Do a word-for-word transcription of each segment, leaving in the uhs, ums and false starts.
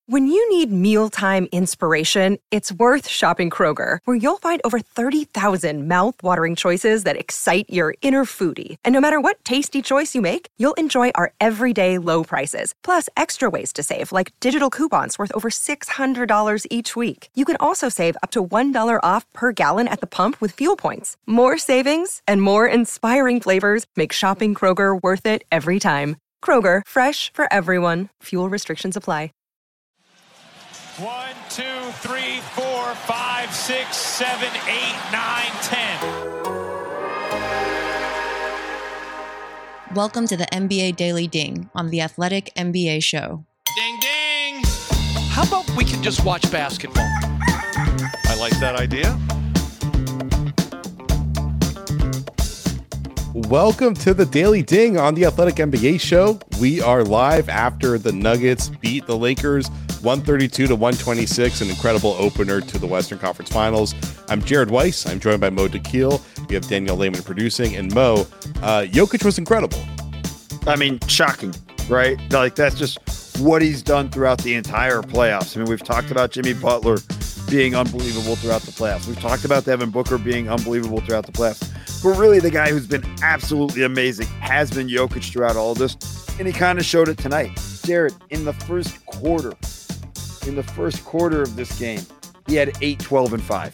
When you need mealtime inspiration, it's worth shopping Kroger, where you'll find over thirty thousand mouth-watering choices that excite your inner foodie. And no matter what tasty choice you make, you'll enjoy our everyday low prices, plus extra ways to save, like digital coupons worth over six hundred dollars each week. You can also save up to one dollar off per gallon at the pump with fuel points. More savings and more inspiring flavors make shopping Kroger worth it every time. Kroger, fresh for everyone. Fuel restrictions apply. One, two, three, four, five, six, seven, eight, nine, ten. Welcome to the N B A Daily Ding on the Athletic N B A Show. Ding, ding. How about we can just watch basketball? I like that idea. Welcome to the Daily Ding on the Athletic N B A Show. We are live after the Nuggets beat the Lakers one thirty-two to one twenty-six, an incredible opener to the Western Conference Finals. I'm Jared Weiss. I'm joined by Mo Dakhil. We have Danielle Lehman producing. And Mo, uh, Jokic was incredible. I mean, shocking, right? Like, that's just what he's done throughout the entire playoffs. I mean, we've talked about Jimmy Butler being unbelievable throughout the playoffs. We've talked about Devin Booker being unbelievable throughout the playoffs. But really, the guy who's been absolutely amazing has been Jokic throughout all of this. And he kind of showed it tonight. Jared, in the first quarter, in the first quarter of this game, he had eight, twelve, and five.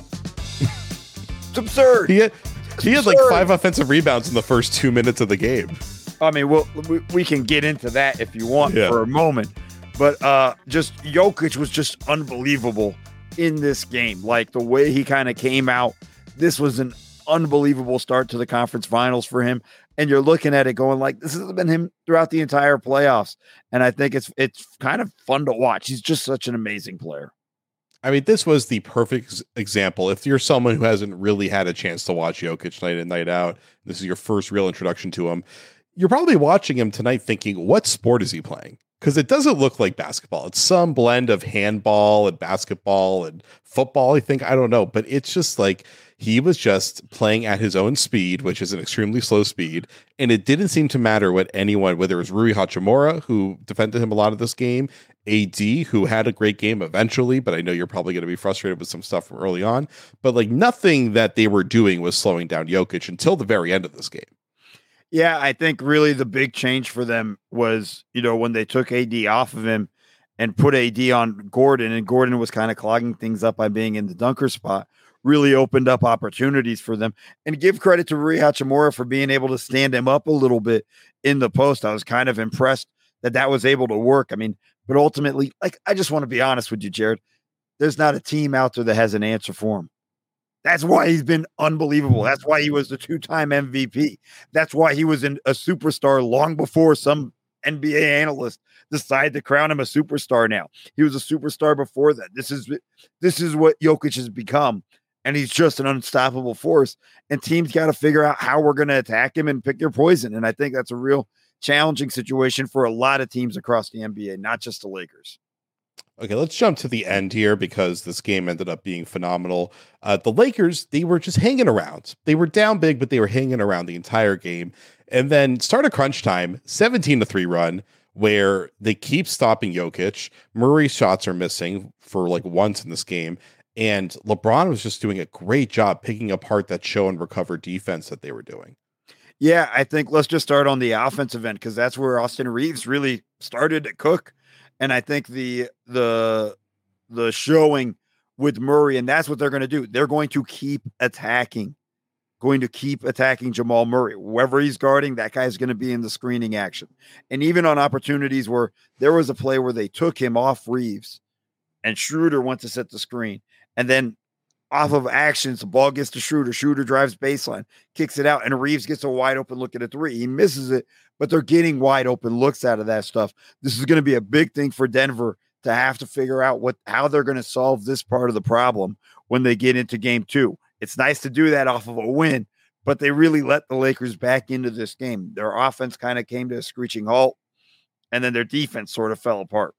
It's absurd. He had, it's he had absurd. like five offensive rebounds in the first two minutes of the game. I mean, we'll, we we can get into that if you want Yeah. for a moment. But uh, just Jokic was just unbelievable in this game. Like, the way he kind of came out, this was an unbelievable start to the conference finals for him. And you're looking at it going like, this has been him throughout the entire playoffs. And I think it's it's kind of fun to watch. He's just such an amazing player. I mean, this was the perfect example. If you're someone who hasn't really had a chance to watch Jokic night in, night out, this is your first real introduction to him, you're probably watching him tonight thinking, what sport is he playing? Because it doesn't look like basketball. It's some blend of handball and basketball and football, I think. I don't know. But it's just like he was just playing at his own speed, which is an extremely slow speed. And it didn't seem to matter what anyone, whether it was Rui Hachimura, who defended him a lot of this game, A D, who had a great game eventually, but I know you're probably going to be frustrated with some stuff from early on. But like nothing that they were doing was slowing down Jokic until the very end of this game. Yeah, I think really the big change for them was, you know, when they took A D off of him and put A D on Gordon, and Gordon was kind of clogging things up by being in the dunker spot, really opened up opportunities for them. And give credit to Rui Hachimura for being able to stand him up a little bit in the post. I was kind of impressed that that was able to work. I mean, but ultimately, like, I just want to be honest with you, Jared, there's not a team out there that has an answer for him. That's why he's been unbelievable. That's why he was the two-time M V P. That's why he was in a superstar long before some N B A analyst decided to crown him a superstar now. He was a superstar before that. This is this is what Jokic has become, and he's just an unstoppable force. And teams got to figure out how we're going to attack him and pick their poison. And I think that's a real challenging situation for a lot of teams across the N B A, not just the Lakers. Okay, let's jump to the end here because this game ended up being phenomenal. Uh, the Lakers, they were just hanging around. They were down big, but they were hanging around the entire game. And then start a crunch time, seventeen to three run, where they keep stopping Jokic. Murray's shots are missing for like once in this game. And LeBron was just doing a great job picking apart that show and recover defense that they were doing. Yeah, I think let's just start on the offensive end because that's where Austin Reeves really started to cook. And I think the the the showing with Murray, and that's what they're going to do. They're going to keep attacking, going to keep attacking Jamal Murray. Whoever he's guarding, that guy's going to be in the screening action. And even on opportunities where there was a play where they took him off Reeves and Schroeder went to set the screen. And then off of actions, the ball gets to Schroeder. Schroeder drives baseline, kicks it out, and Reeves gets a wide open look at a three. He misses it, but they're getting wide open looks out of that stuff. This is going to be a big thing for Denver to have to figure out what how they're going to solve this part of the problem when they get into game two. It's nice to do that off of a win, but they really let the Lakers back into this game. Their offense kind of came to a screeching halt, and then their defense sort of fell apart.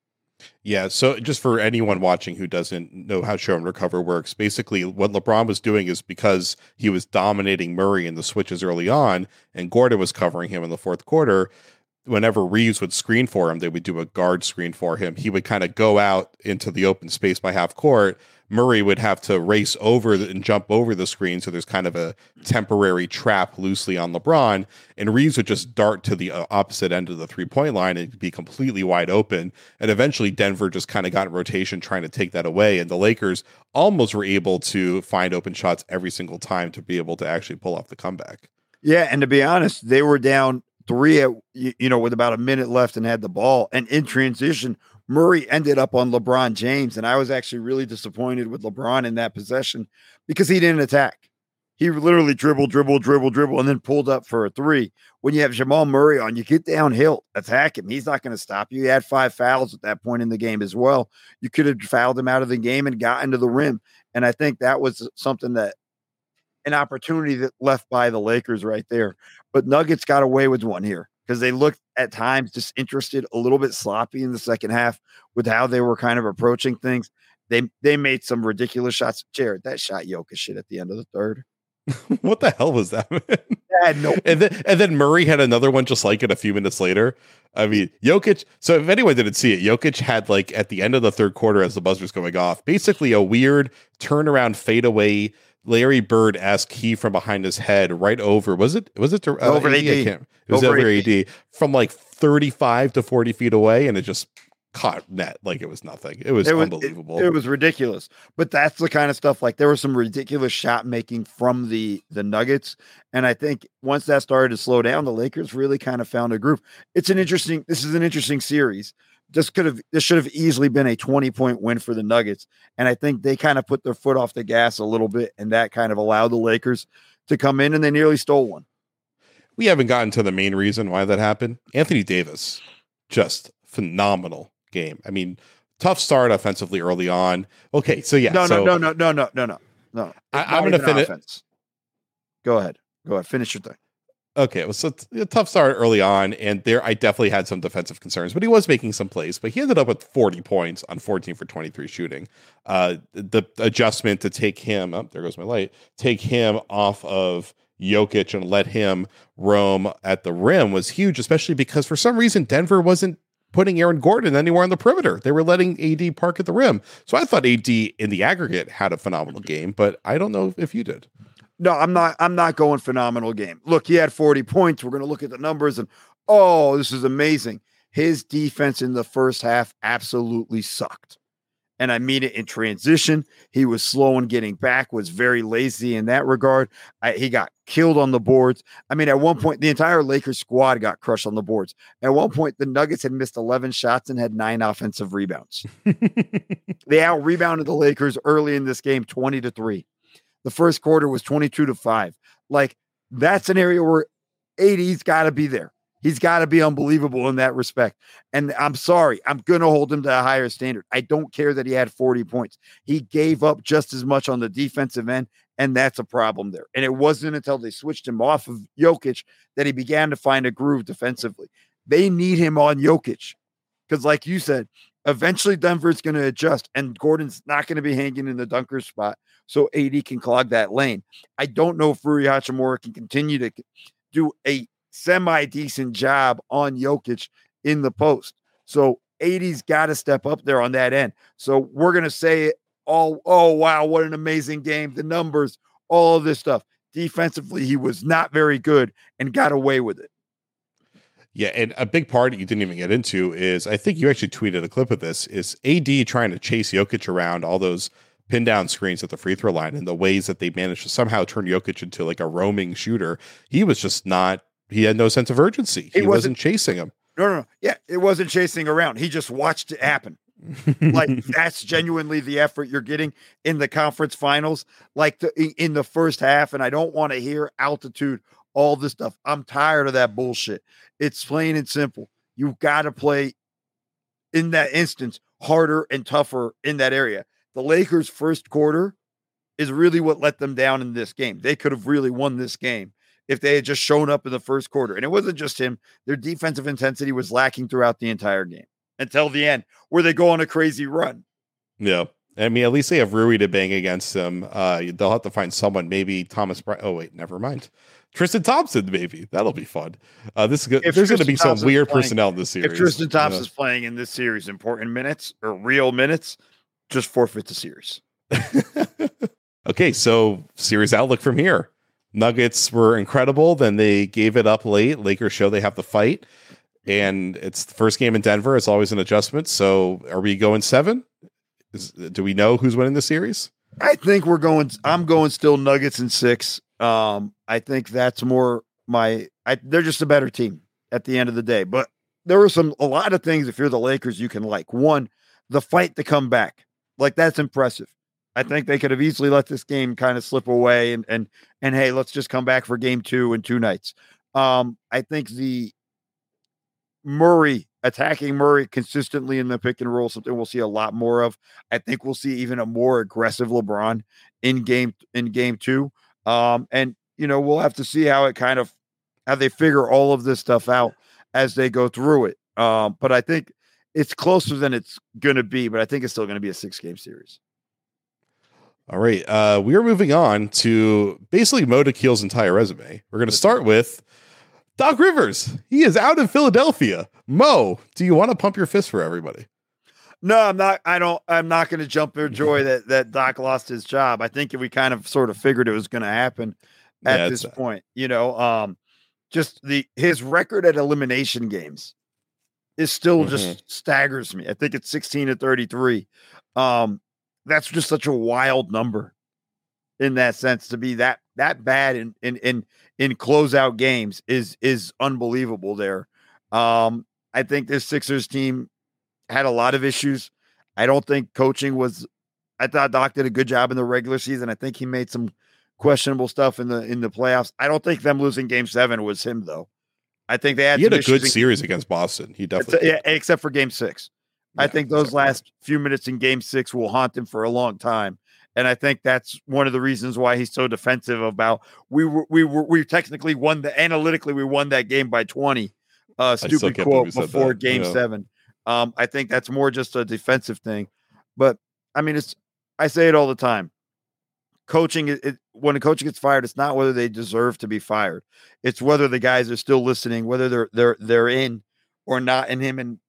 Yeah, so just for anyone watching who doesn't know how show and recover works, basically what LeBron was doing is because he was dominating Murray in the switches early on and Gordon was covering him in the fourth quarter, whenever Reeves would screen for him, they would do a guard screen for him. He would kind of go out into the open space by half court. Murray would have to race over and jump over the screen, so there's kind of a temporary trap loosely on LeBron, and Reeves would just dart to the opposite end of the three-point line and be completely wide open, and eventually Denver just kind of got in rotation trying to take that away, and the Lakers almost were able to find open shots every single time to be able to actually pull off the comeback. Yeah, and to be honest, they were down three at, you know, with about a minute left and had the ball, and in transition, Murray ended up on LeBron James, and I was actually really disappointed with LeBron in that possession because he didn't attack. He literally dribbled, dribble, dribble, dribble, and then pulled up for a three. When you have Jamal Murray on, you get downhill, attack him. He's not going to stop you. He had five fouls at that point in the game as well. You could have fouled him out of the game and got into the rim, and I think that was something that an opportunity that left by the Lakers right there. But Nuggets got away with one here because they looked at times disinterested, a little bit sloppy in the second half with how they were kind of approaching things. They they made some ridiculous shots. Jared, that shot Jokic shit at the end of the third. What the hell was that, man? Had no- and then and then Murray had another one just like it a few minutes later. I mean, Jokic. So if anyone didn't see it, Jokic had like at the end of the third quarter as the buzzer's going off, basically a weird turnaround fadeaway Larry Bird-esque key from behind his head right over. Was it? Was it uh, over A D? A D? It was over, over A D from like thirty-five to forty feet away, and it just caught net like it was nothing. It was, it was unbelievable. It, it was ridiculous. But that's the kind of stuff, like there was some ridiculous shot making from the the Nuggets, and I think once that started to slow down, the Lakers really kind of found a groove. It's an interesting. This is an interesting series. This could have, this should have easily been a twenty point win for the Nuggets. And I think they kind of put their foot off the gas a little bit, and that kind of allowed the Lakers to come in, and they nearly stole one. We haven't gotten to the main reason why that happened. Anthony Davis, just phenomenal game. I mean, tough start offensively early on. Okay. So yeah. No, so, no, no, no, no, no, no, no. I, I'm going to finish. Go ahead. Go ahead. Finish your thing. Okay, it was a, a tough start early on, and there I definitely had some defensive concerns, but he was making some plays. But he ended up with forty points on fourteen for twenty-three shooting. Uh, the adjustment to take him, oh, there goes my light, take him off of Jokic and let him roam at the rim was huge, especially because for some reason Denver wasn't putting Aaron Gordon anywhere on the perimeter. They were letting A D park at the rim. So I thought A D in the aggregate had a phenomenal game, but I don't know if you did. No, I'm not. I'm not going phenomenal game. Look, he had forty points. We're going to look at the numbers and, oh, this is amazing. His defense in the first half absolutely sucked. And I mean it in transition. He was slow in getting back, was very lazy in that regard. I, he got killed on the boards. I mean, at one point, the entire Lakers squad got crushed on the boards. At one point, the Nuggets had missed eleven shots and had nine offensive rebounds. They out-rebounded the Lakers early in this game, twenty to three. The first quarter was twenty-two to five. Like, that's an area where A D's got to be there. He's got to be unbelievable in that respect. And I'm sorry, I'm going to hold him to a higher standard. I don't care that he had forty points. He gave up just as much on the defensive end, and that's a problem there. And it wasn't until they switched him off of Jokic that he began to find a groove defensively. They need him on Jokic because, like you said, eventually Denver's going to adjust, and Gordon's not going to be hanging in the dunker spot, so A D can clog that lane. I don't know if Rui Hachimura can continue to do a semi-decent job on Jokic in the post. So A D's got to step up there on that end. So we're going to say it all, oh, wow, what an amazing game. The numbers, all of this stuff. Defensively, he was not very good and got away with it. Yeah, and a big part you didn't even get into is, I think you actually tweeted a clip of this, is A D trying to chase Jokic around all those pin down screens at the free throw line and the ways that they managed to somehow turn Jokic into like a roaming shooter. He was just not, he had no sense of urgency. He, he wasn't, wasn't chasing him. No, no, no. Yeah, it wasn't chasing around. He just watched it happen. Like, that's genuinely the effort you're getting in the conference finals, like the, in the first half. And I don't want to hear altitude, all this stuff. I'm tired of that bullshit. It's plain and simple. You've got to play in that instance harder and tougher in that area. The Lakers' first quarter is really what let them down in this game. They could have really won this game if they had just shown up in the first quarter. And it wasn't just him. Their defensive intensity was lacking throughout the entire game until the end, where they go on a crazy run. Yeah. I mean, at least they have Rui to bang against them. Uh, they'll have to find someone, maybe Thomas Bryant. Oh, wait, never mind. Tristan Thompson, maybe that'll be fun. Uh, this is good. If There's going to Tristan be some Thompson's weird playing- personnel in this series. If Tristan Yeah. Thompson's playing in this series important minutes or real minutes, just forfeit the series. Okay, so series outlook from here. Nuggets were incredible. Then they gave it up late. Lakers show they have the fight. And it's the first game in Denver. It's always an adjustment. So are we going seven? Is, do we know who's winning the series? I think we're going. I'm going still Nuggets in six. Um, I think that's more my. I, they're just a better team at the end of the day. But there were some a lot of things. If you're the Lakers, you can like one, the fight to come back. Like that's impressive. I think they could have easily let this game kind of slip away and and and hey, let's just come back for game two in two nights. Um, I think the Murray attacking Murray consistently in the pick and roll, something we'll see a lot more of. I think we'll see even a more aggressive LeBron in game in game two. Um, and you know, we'll have to see how it kind of how they figure all of this stuff out as they go through it. Um, but I think it's closer than it's gonna be, but I think it's still gonna be a six game series. All right. Uh, we are moving on to basically Mo Dakhil's entire resume. We're going to start with Doc Rivers. He is out in Philadelphia. Mo, do you want to pump your fist for everybody? No, I'm not. I don't. I'm not going to jump for joy that that Doc lost his job. I think we kind of sort of figured it was going to happen at Yeah, this it's- point. You know, um, just the his record at elimination games is still just staggers me. I think it's sixteen to thirty-three. Um, that's just such a wild number in that sense to be that that bad in in in in closeout games is is unbelievable there. Um, I think this Sixers team had a lot of issues. I don't think coaching was I thought Doc did a good job in the regular season. I think he made some questionable stuff in the in the playoffs. I don't think them losing game seven was him though. I think they had He had some a good issues in- series against Boston. He definitely yeah, except for game six. I Yeah, think those except for last few minutes in game six will haunt him for a long time. And I think that's one of the reasons why he's so defensive about we were, we were, we technically won the analytically, we won that game by twenty. Uh, still stupid can't believe quote he said before that, game yeah. seven. Um, I think that's more just a defensive thing. But I mean, it's, I say it all the time. Coaching, it, it, when a coach gets fired, it's not whether they deserve to be fired. It's whether the guys are still listening, whether they're, they're, they're in or not in him. And,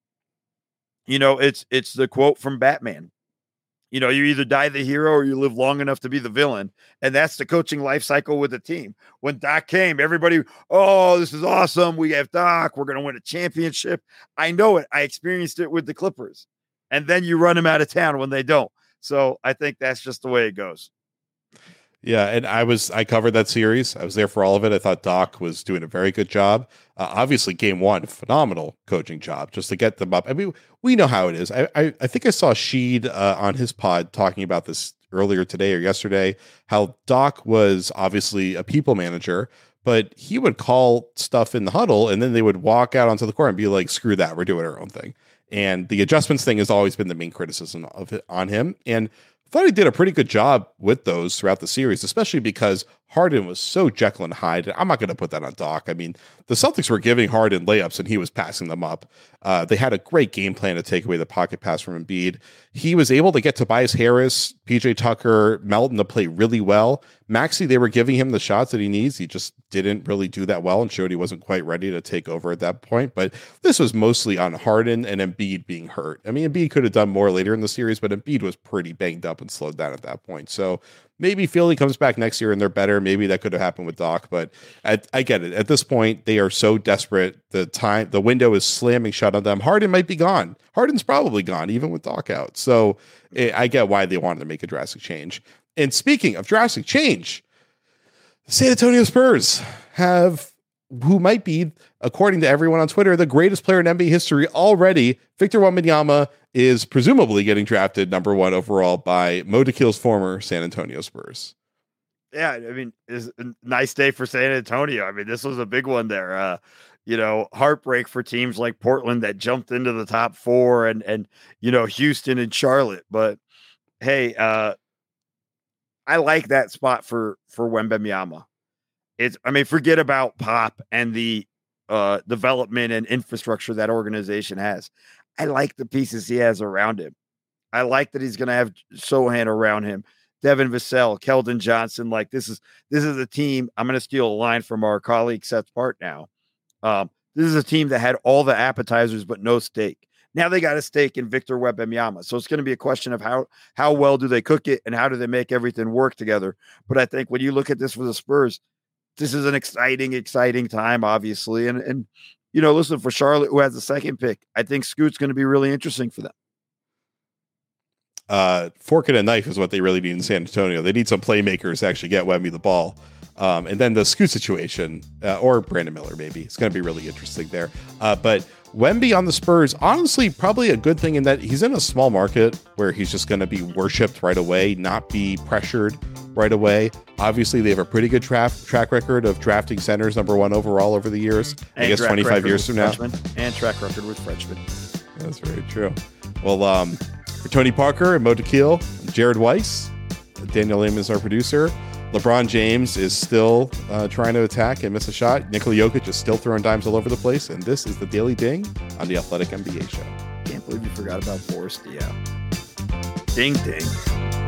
you know, it's it's the quote from Batman. You know, you either die the hero or you live long enough to be the villain. And that's the coaching life cycle with the team. When Doc came, everybody, oh, this is awesome. We have Doc. We're going to win a championship. I know it. I experienced it with the Clippers. And then you run them out of town when they don't. So I think that's just the way it goes. Yeah, and I was I covered that series. I was there for all of it. I thought Doc was doing a very good job. Uh, obviously, game one, phenomenal coaching job just to get them up. I mean, we know how it is. I I, I think I saw Sheed uh, on his pod talking about this earlier today or yesterday. How Doc was obviously a people manager, but he would call stuff in the huddle, and then they would walk out onto the court and be like, "Screw that, we're doing our own thing." And the adjustments thing has always been the main criticism of it on him. And I thought he did a pretty good job with those throughout the series, especially because Harden was so Jekyll and Hyde. I'm not going to put that on Doc. I mean, the Celtics were giving Harden layups and he was passing them up. Uh, they had a great game plan to take away the pocket pass from Embiid. He was able to get Tobias Harris, P J Tucker, Melton to play really well. Maxey, they were giving him the shots that he needs. He just didn't really do that well and showed he wasn't quite ready to take over at that point. But this was mostly on Harden and Embiid being hurt. I mean, Embiid could have done more later in the series, but Embiid was pretty banged up and slowed down at that point. So maybe Philly comes back next year and they're better. Maybe that could have happened with Doc, but I, I get it. At this point, they are so desperate. The time, the window is slamming shut on them. Harden might be gone. Harden's probably gone, even with Doc out. So eh, I get why they wanted to make a drastic change. And speaking of drastic change, San Antonio Spurs have who might be, according to everyone on Twitter, the greatest player in N B A history already. Victor Wembanyama is presumably getting drafted number one overall by Mo Dakhil's former San Antonio Spurs. Yeah, I mean, it's a nice day for San Antonio. I mean, this was a big one there. Uh, you know, heartbreak for teams like Portland that jumped into the top four and, and you know, Houston and Charlotte. But, hey, uh, I like that spot for, for Wembanyama. It's, I mean, forget about Pop and the uh, development and infrastructure that organization has. I like the pieces he has around him. I like that he's going to have Sohan around him. Devin Vassell, Keldon Johnson. Like this is this is a team. I'm going to steal a line from our colleague Seth Part now. Um, this is a team that had all the appetizers but no steak. Now they got a steak in Victor Wembanyama. So it's going to be a question of how how well do they cook it and how do they make everything work together. But I think when you look at this for the Spurs, this is an exciting, exciting time, obviously. And and you know, listen, for Charlotte, who has the second pick, I think Scoot's going to be really interesting for them. Uh, fork and a knife is what they really need in San Antonio. They need some playmakers to actually get Wemby the ball. Um, and then the Scoot situation, uh, or Brandon Miller, maybe. It's going to be really interesting there. Uh, but Wemby on the Spurs, honestly, probably a good thing in that he's in a small market where he's just going to be worshipped right away, not be pressured right away. Obviously, they have a pretty good tra- track record of drafting centers number one overall over the years. And I guess twenty-five years from now. And track record with freshmen. That's very true. Well, um, for Tony Parker and Mo Dakhil, Jared Weiss, Daniel Lim is our producer. LeBron James is still uh, trying to attack and miss a shot. Nikola Jokic is still throwing dimes all over the place. And this is the Daily Ding on the Athletic N B A Show. Can't believe you forgot about Boris Diaw. Ding, ding.